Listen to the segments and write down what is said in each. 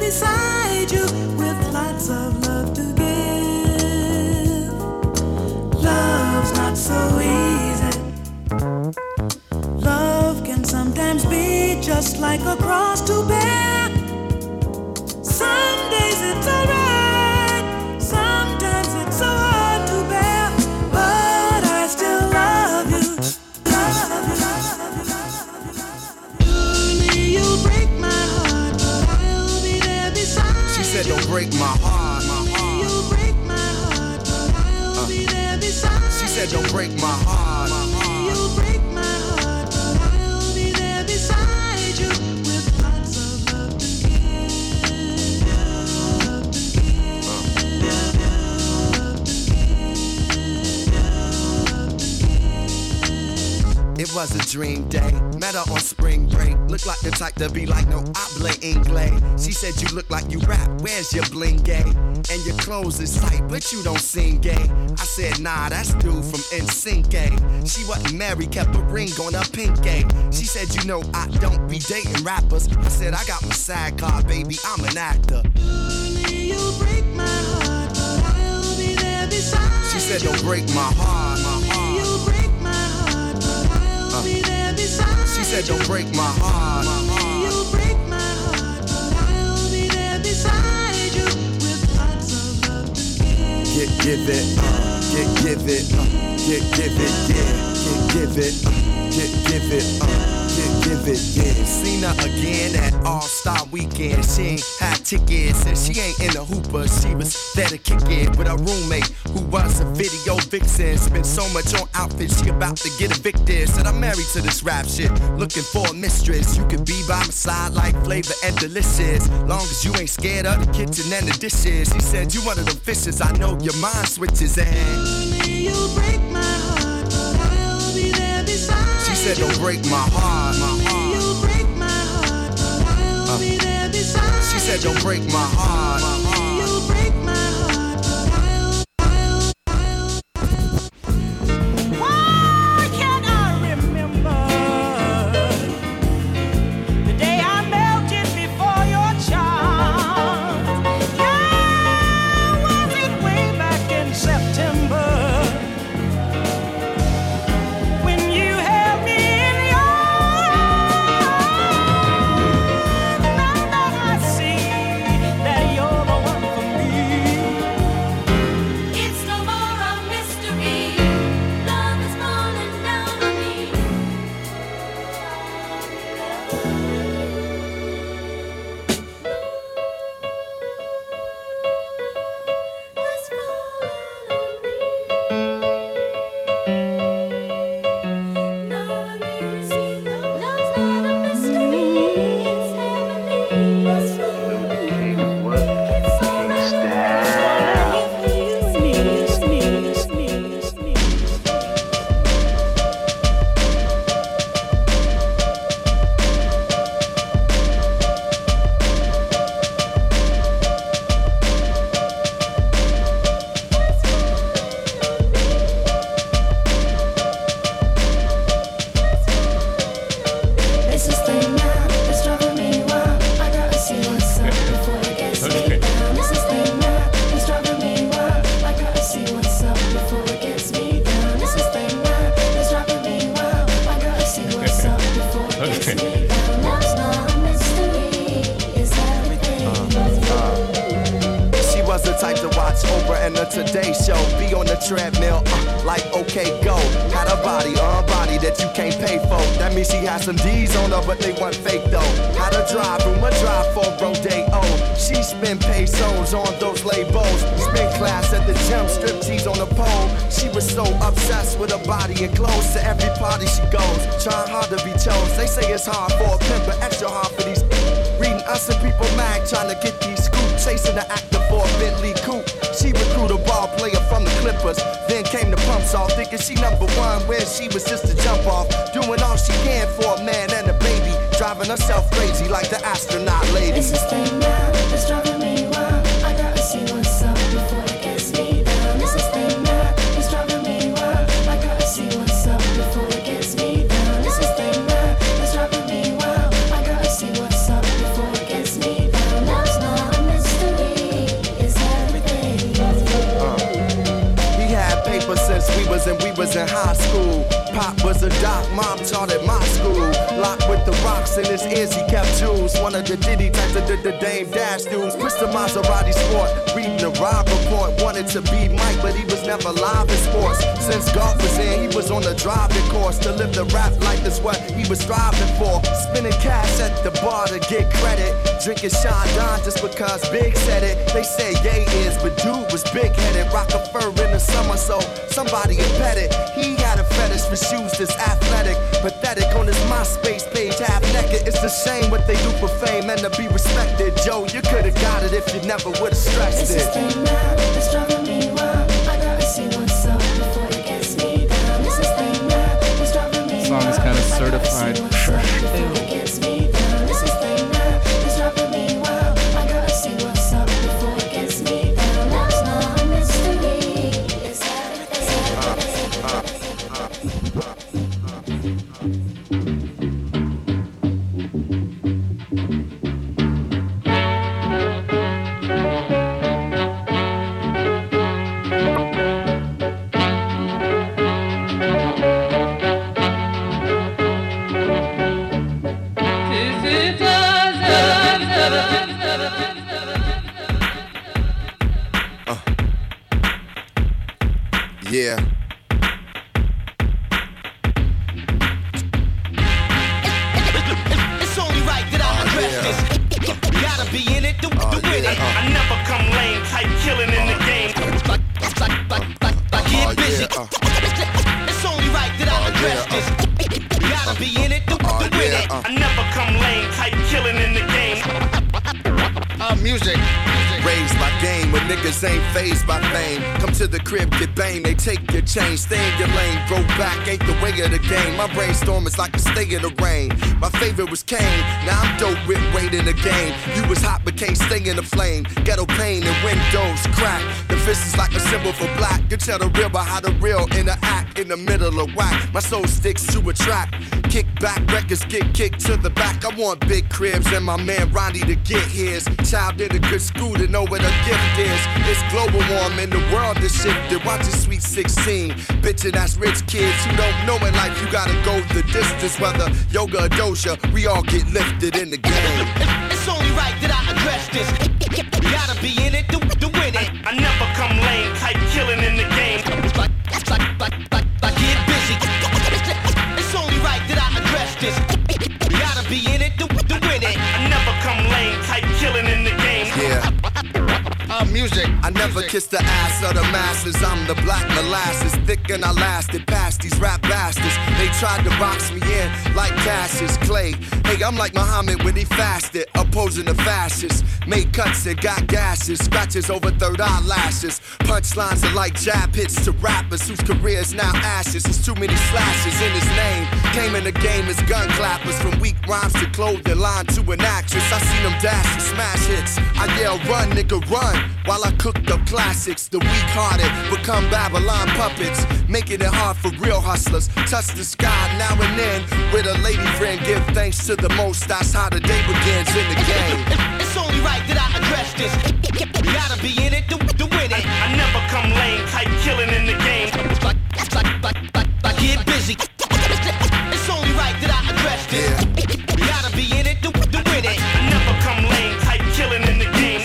beside you with lots of love to give. Love's not so easy. Love can sometimes be just like a cross to bear. Some days it's alright, sometimes it's so hard to bear, but I still love you. You'll break my heart, but I'll be there beside. She said, don't break my heart. You'll break my heart, but I'll be there beside. She said, don't break my heart. You'll break my heart, but I'll be there beside you with lots of love to give. Love to give. Love to give. It was a dream day. Met her on spring break. Looked like the type to be like, no, I play Inglés. She said, you look like you rap. Where's your bling gay? And your clothes is tight, but you don't sing gay. I said, nah, that's dude from NSYNC. She wasn't married, kept a ring on her pinky. She said, you know, I don't be dating rappers. I said, I got my SAG card, baby, I'm an actor. You'll break my heart, but I'll be there beside. She said, don't break my heart. You'll break my heart, but I'll be there beside. She said, don't break my heart. You'll break my heart, but I'll be there beside you with lots of love to give. Give it, give it, give it, yeah. Give it, give it, give it, yeah. Seen her again at All-Star Weekend. She ain't had tickets and she ain't in the hooper. She was there to kick it with her roommate who was a video vixen. Spent so much on outfits, she about to get evicted. Said I'm married to this rap shit, looking for a mistress. You could be by my side like Flavor and Delicious, long as you ain't scared of the kitchen and the dishes. She said you one of them fishes, I know your mind switches and you'll break my heart, but I'll be there beside. She said don't break my heart. You'll break my heart, but I'll be there beside. She said don't break my heart. You'll break my heart, but Why can't I remember the day I melted before your charms? Yeah, was it way back in September when you held me in your arms? Now that I see that you're the one for me, It's no more a mystery. Love is falling down on me. It's falling on me. Love is love's not a mystery. It's heavenly. It's falling. It's alright. It's this thing now that's driving me wild. I gotta see what's up before it gets me down. It's this thing now that's driving me wild. I gotta see what's up before it gets me down. It's this thing now that's driving me wild. I gotta see what's up before it gets me down. Love's not a mystery, it's everything. She was the type to watch Oprah and the Today Show. Be on the treadmill, like okay, go. Had a body that you can't pay for. That means she had some D's on her, but they weren't fake though. Had a drive room, a drive for Rodeo. She spent pesos on those labels. Spent class at the gym, striptease on the pole. She was so obsessed with her body and clothes. To every party she goes, trying hard to be chose. They say it's hard for a pimp, but extra hard for these. Reading Us and People Mag, trying to get these scoops. Chasing the actor for a Bentley coupe. She recruited a ball player from the Clippers. Then came the pumps off, thinking she number one, where she was just a jump off. Doing all she can for a man and a baby. Driving herself crazy like the astronaut lady. It's this thing now that's driving me wild. I gotta see what's up before it gets me down. It's this thing now that's driving me wild. I gotta see what's up before it gets me down. It's this thing now that's driving me wild. I gotta see what's up before it gets me down. Love's not high school. Pop was a doc, mom taught at my school. Locked with the rocks in his ears, he kept jewels. One of the Diddy types of the Dame Dash dudes. Mr. Maserati Sport, reading the Rob report. Wanted to be Mike, but he was never live in sports. Since golf was in, he was on the driving course. To live the rap life is what he was striving for. Spending cash at the bar to get credit. Drinking Sean Don just because Big said it. They say Ye is, but dude was big-headed. Rock a fur in the summer, so somebody had pet it. He had a fetish for shoes that's athletic. Pathetic on his MySpace page, half naked. It's a shame what they do for fame and to be respected. Joe, you could've got it if you never would've stressed This it. is thing now, it's driving me wild. I gotta see what's up before it gets me down. This is thing now, it's driving me wild. Song is kind of certified trash. Before it gets me down. This is thing now, it's driving me wild. I gotta see what's up before it gets me down. Love's not a mystery. It's Yeah. It's only right that I address yeah. this. Gotta be in it to win it. I never come lame, type killing in the game. Like get busy. It's only right that I address this. Gotta be in it to win it. I never come lame, type killing in the game. Music. Raised my game when niggas ain't phased by fame. Come to the crib, get banged, they take your chain. Stay in your lane, grow back, ain't the way of the game. My brainstorm is like a stay in the rain. My favorite was Kane, now I'm dope with weight in the game. You was hot but can't stay in the flame. Ghetto pain and windows crack. The fist is like a symbol for black. You tell the real by how the real interact in the middle of whack. My soul sticks to a track. Kick back, records get kicked to the back. I want big cribs and my man Ronnie to get his. Child in a good school to know what a gift is. It's global warming, the world is shifted. Watch a Sweet 16. Bitchin' that's rich kids who don't know in life. You gotta go the distance, whether yoga or doja. We all get lifted in the game. It's only right that I address this. Gotta be in it to win it. I never come lame, type killing in the game. Like get busy. It's only right that I address this. Gotta be in it to win it. I never come lame, type killing in the game. Yeah. Music. I never kissed the ass of the masses. I'm the black molasses, thick and I lasted past these rap bastards. They tried to box me in like Cassius Clay. Hey, I'm like Muhammad when he fasted, opposing the fascists. Made cuts and got gashes, scratches over third eyelashes. Punchlines are like jab hits to rappers whose careers now ashes. There's too many slashes in his name. Came in the game as gun clappers, from weak rhymes to clothing line to an actress. I seen them dash and smash hits. I yell, run, nigga, run. While I cooked up classics, the weak-hearted become Babylon puppets, making it hard for real hustlers. Touch the sky now and then with a lady friend. Give thanks to the most. That's how the day begins in the game. It's only right that I address this. Gotta be in it to win it. I never come lame, type killing in the game. Like get busy. It's only right that I address this. Gotta be in it to win it. I never come lame, type killing in the game.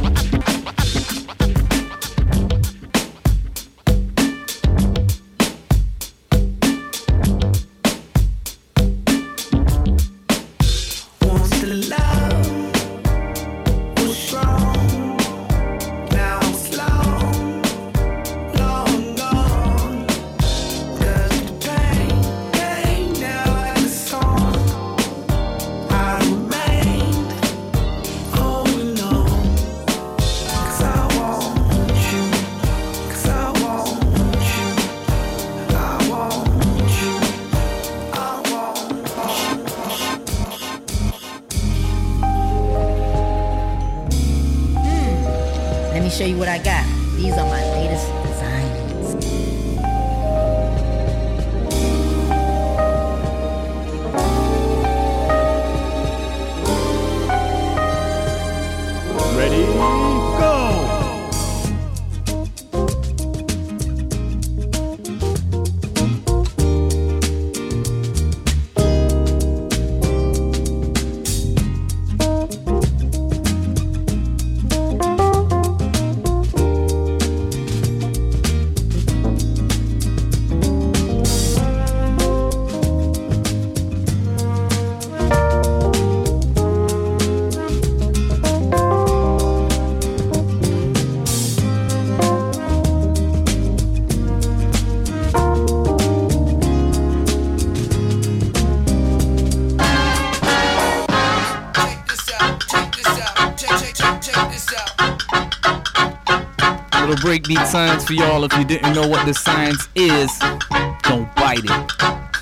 Once the love was strong, now it's long, long gone. 'Cause the pain now has a song. I remained holding on, 'cause I want you, 'cause I want you, I want you, I want you. Let me show you what I got. These are my latest designs. Ready, go! Little breakbeat science for y'all. If you didn't know what the science is, don't bite it.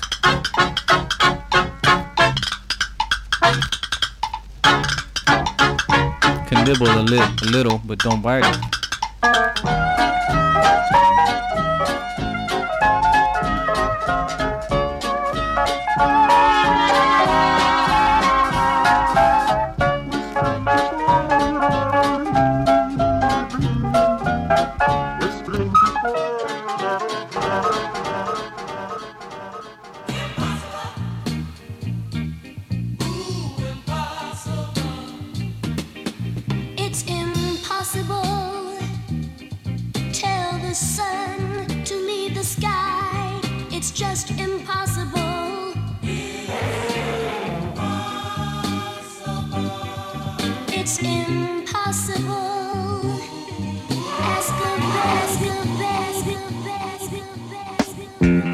Can nibble a little, but don't bite it. It's impossible. Tell the sun to leave the sky. It's just impossible. It's impossible. Ask the best, the best, the best, the best, the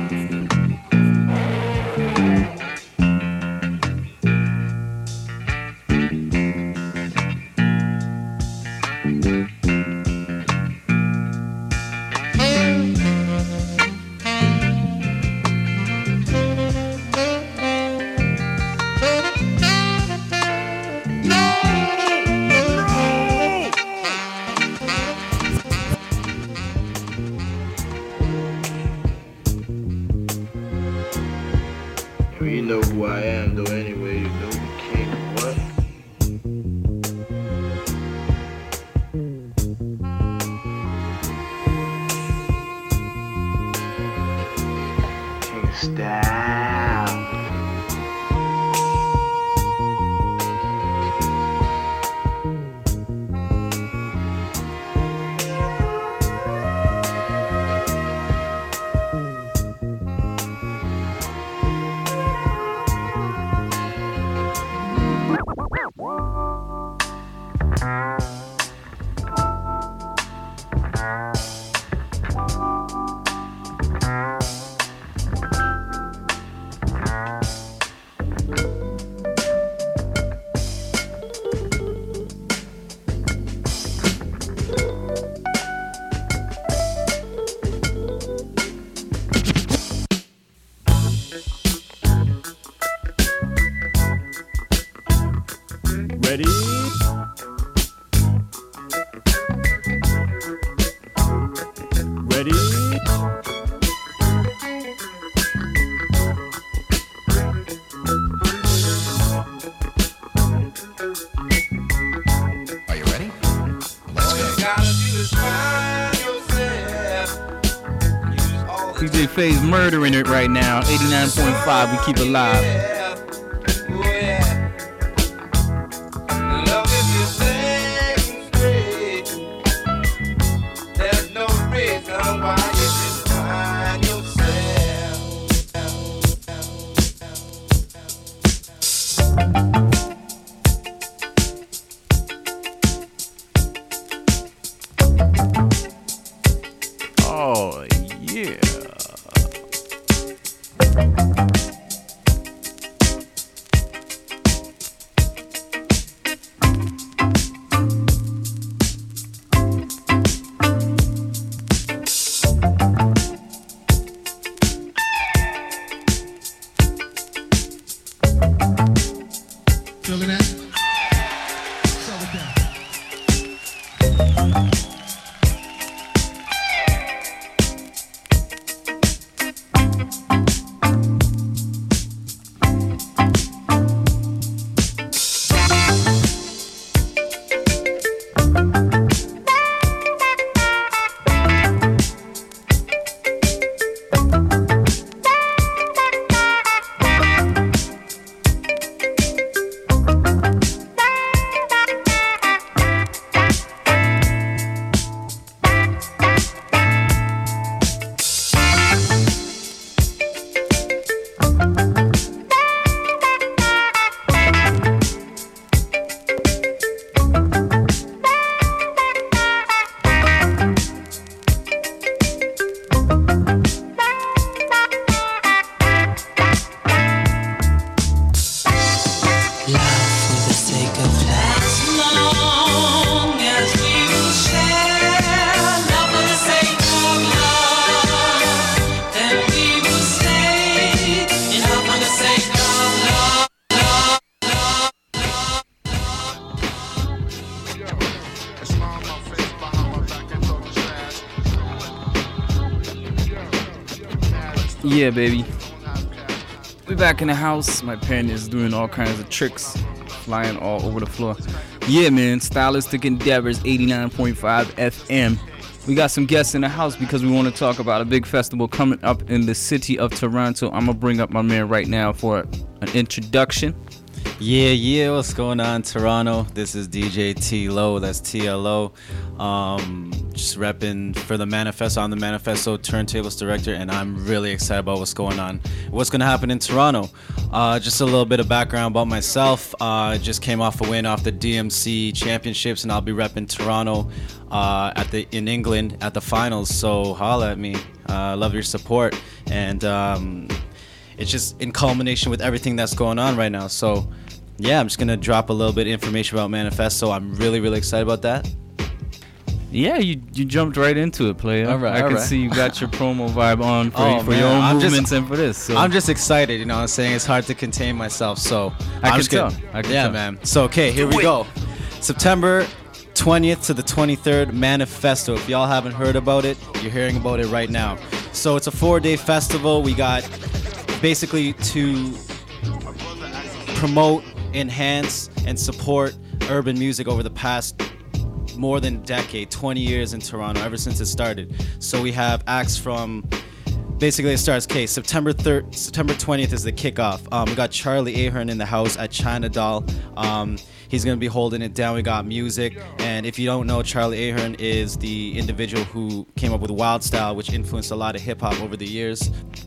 You know who I am, though. Anyway, you know the king. What? King style. Ready? Ready? Are you ready? Let's go. DJ Faye's murdering it right now. 89.5, we keep it live. Oh, yeah. Feeling that? Settle down. Yeah, baby. We back in the house. My pen is doing all kinds of tricks, flying all over the floor. Yeah, man. Stylistic Endeavors, 89.5 FM. We got some guests in the house because we want to talk about a big festival coming up in the city of Toronto. I'm going to bring up my man right now for an introduction. Yeah, what's going on, Toronto? This is DJ T-Lo, that's TLO. Just repping for the Manifesto. I'm the Manifesto Turntables Director, and I'm really excited about what's going on. What's going to happen in Toronto? Just a little bit of background about myself. Just came off a win off the DMC Championships, and I'll be repping Toronto in England at the finals, so holla at me. Love your support, and it's just in culmination with everything that's going on right now. So yeah, I'm just gonna drop a little bit of information about Manifesto. I'm really excited about that. Yeah, you jumped right into it, player. All right, I can see you got your promo vibe on for your own movements and for this. So. I'm just excited, you know what I'm saying? It's hard to contain myself, so I can tell. Yeah, man. So, okay, here we go. September 20th to the 23rd, Manifesto. If y'all haven't heard about it, you're hearing about it right now. So it's a 4-day festival. We got basically to promote, enhance, and support urban music over the past more than a decade, 20 years in Toronto, ever since it started. So we have acts from, basically it starts, September 20th is the kickoff. We got Charlie Ahern in the house at China Doll. He's going to be holding it down. We got music. And if you don't know, Charlie Ahern is the individual who came up with Wild Style, which influenced a lot of hip-hop over the years.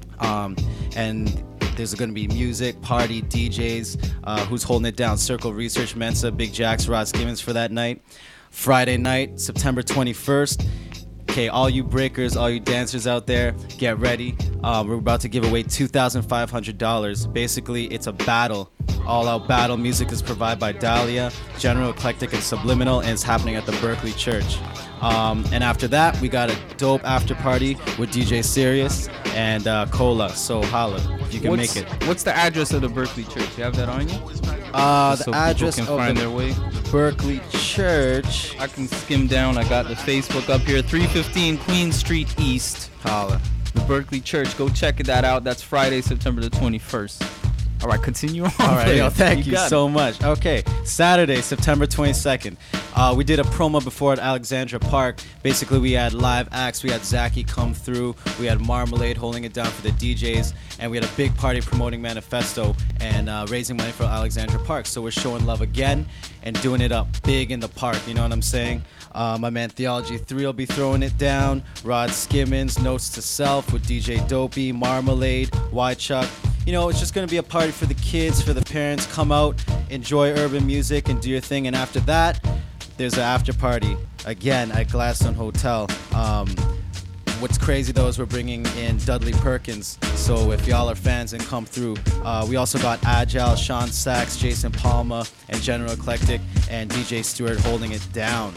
And there's going to be music, party, DJs. Who's holding it down? Circle Research, Mensa, Big Jacks, Rod Skimmons for that night. Friday night, September 21st. Okay, all you breakers, all you dancers out there, get ready. We're about to give away $2,500. Basically, it's a battle, all-out battle. Music is provided by Dahlia, General Eclectic, and Subliminal, and it's happening at the Berkeley Church. And after that, we got a dope after party with DJ Sirius and Cola. So holla if you can make it. What's the address of the Berkeley Church? You have that on you? The address can of find the their way. Berkeley Church. I can skim down. I got the Facebook up here. 315 Queen Street East. Holla. The Berkeley Church. Go check that out. That's Friday, September the 21st. All right, continue on. All right, yo, thank you got so much. Okay, Saturday, September 22nd. We did a promo before at Alexandra Park. Basically, we had live acts. We had Zachy come through. We had Marmalade holding it down for the DJs. And we had a big party promoting Manifesto and raising money for Alexandra Park. So we're showing love again and doing it up big in the park. You know what I'm saying? My man Theology 3 will be throwing it down. Rod Skimmons, Notes to Self with DJ Dopey, Marmalade, Y-Chuck. You know, it's just going to be a party for the kids, for the parents. Come out, enjoy urban music, and do your thing. And after that, there's an after party, again, at Gladstone Hotel. What's crazy, though, is we're bringing in Dudley Perkins. So if y'all are fans, and come through. We also got Agile, Sean Sachs, Jason Palma, and General Eclectic, and DJ Stewart holding it down.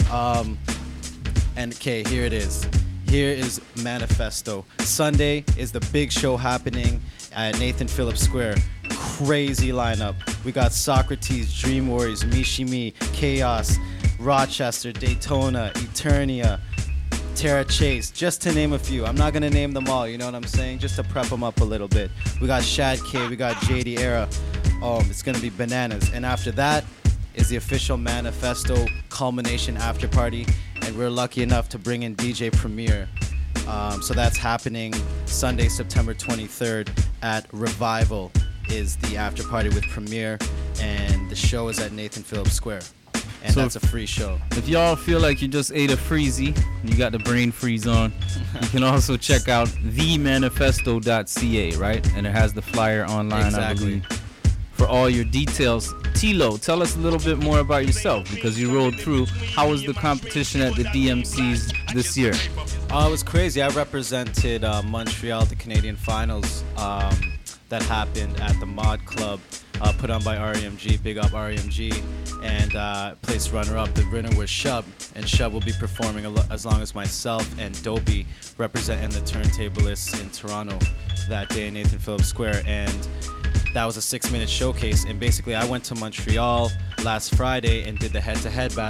And, okay, here it is. Here is Manifesto. Sunday is the big show happening at Nathan Phillips Square. Crazy lineup. We got Socrates, Dream Warriors, Mishimi, Chaos, Rochester, Daytona, Eternia, Tara Chase, just to name a few. I'm not going to name them all, you know what I'm saying? Just to prep them up a little bit. We got Shad K, we got JD Era. It's going to be bananas. And after that is the official Manifesto culmination after party. And we're lucky enough to bring in DJ Premier. So that's happening Sunday, September 23rd at Revival is the after party with Premier, and the show is at Nathan Phillips Square. And so that's a free show. If y'all feel like you just ate a freezy, you got the brain freeze on, you can also check out themanifesto.ca, right? And it has the flyer online, exactly. I believe, for all your details. Tilo, tell us a little bit more about yourself, because you rolled through. How was the competition at the DMCs this year? It was crazy. I represented Montreal at the Canadian Finals that happened at the Mod Club, put on by REMG. Big up REMG. And placed runner-up. The winner was Shub, and Shub will be performing as long as myself and Dopey representing the turntablists in Toronto that day in Nathan Phillips Square. And that was a 6-minute showcase. And basically, I went to Montreal last Friday and did the head-to-head battle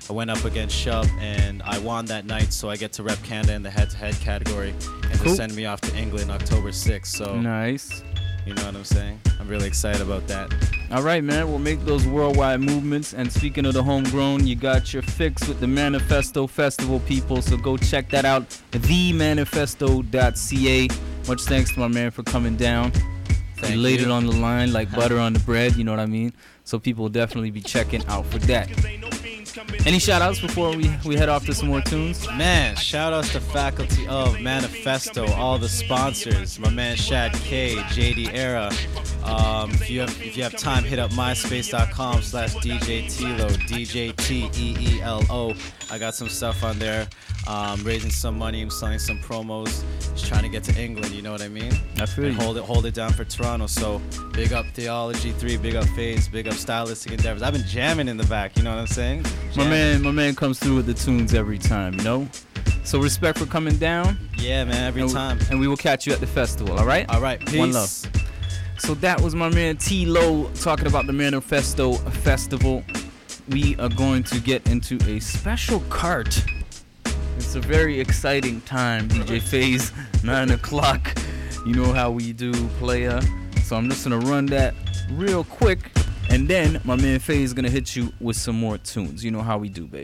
I went up against Shub, and I won that night, so I get to rep Canada in the head-to-head category, and Cool. they send me off to England October 6th. So Nice. you know what I'm saying? I'm really excited about that. All right, man. We'll make those worldwide movements. And speaking of the homegrown, you got your fix with the Manifesto Festival, people. So go check that out. TheManifesto.ca. Much thanks to my man for coming down. He Thank laid you. it on the line like butter on the bread. You know what I mean? So people will definitely be checking out for that. Any shout outs before we head off to some more tunes? Man, shout outs to faculty of Manifesto, all the sponsors, my man Shad K, JD Era. If you have time, hit up myspace.com/DJ Tilo, DJTEELO. I got some stuff on there. Raising some money, I'm selling some promos, just trying to get to England, you know what I mean? I feel And you. hold it down for Toronto. So big up Theology 3, big up Phase, big up Stylistic Endeavors. I've been jamming in the back, you know what I'm saying? My Jamming. man comes through with the tunes every time, you know? So respect for coming down. Yeah, man, every time. And we will catch you at the festival, all right? All right, peace. One love. So that was my man T-Lo talking about the Manifesto Festival. We are going to get into a special cart. It's a very exciting time, DJ Phase, 9 o'clock. You know how we do, player. So I'm just going to run that real quick. And then my man Phase is going to hit you with some more tunes. You know how we do, baby.